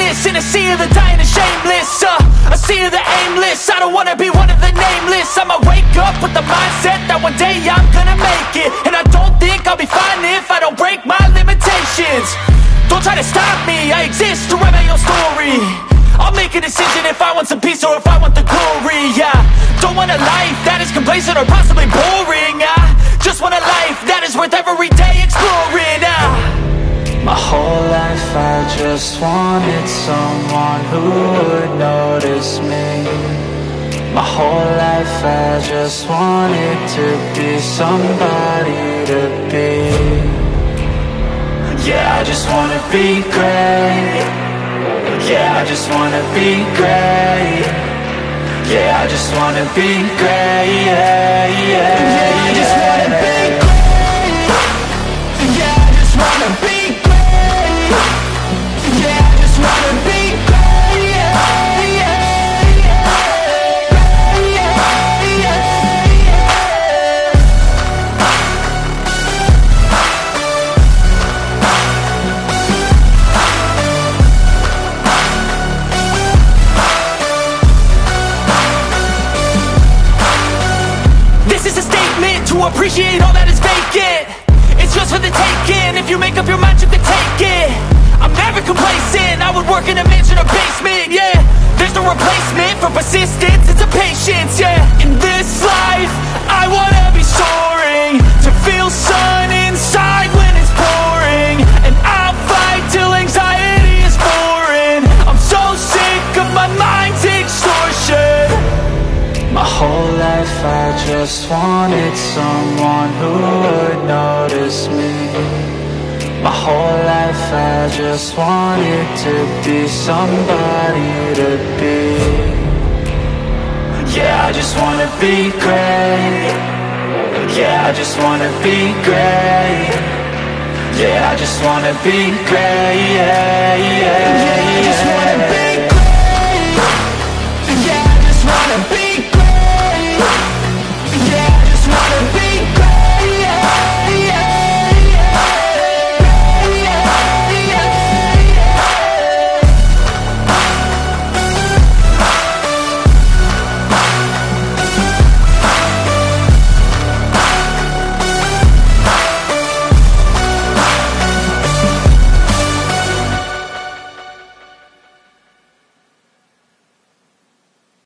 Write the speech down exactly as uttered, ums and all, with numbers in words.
greatness in a sea of the dying and shameless, uh, a sea of the aimless. I don't wanna be one of the nameless. I'ma wake up with the mindset that one day I'm gonna make it, and I don't think I'll be fine if I don't break my limitations. Don't try to stop me, I exist to write my own story. I'll make a decision if I want some peace or if I want the glory, yeah. Don't want a life that is complacent or possibly boring. I just want a life that is worth every day exploring. I My whole life I just wanted someone who would notice me. My whole life I just wanted to be somebody to be. Yeah, I just wanna be great. Yeah, I just wanna be great. Yeah, I just wanna be great. Yeah, yeah, yeah, I just wanna be great. Yeah, I just wanna be great. Yeah, I just wanna be great. Yeah, yeah, yeah, yeah, yeah. This is a statement to appreciate all that is vacant. It's just for the taking. If you make up your mind, you can take it. I'm never complacent. I would work in a mansion or basement, yeah. There's no replacement for persistence, it's a patience, yeah. In this life, I wanna be soaring, to feel sun inside when it's pouring, and I'll fight till anxiety is foreign. I'm so sick of my mind's extortion. My whole life I just wanted someone who would notice me. My whole life I just wanted to be somebody to be. Yeah, I just wanna be great. Yeah, I just wanna be great. Yeah, I just wanna be great. Yeah, yeah, yeah.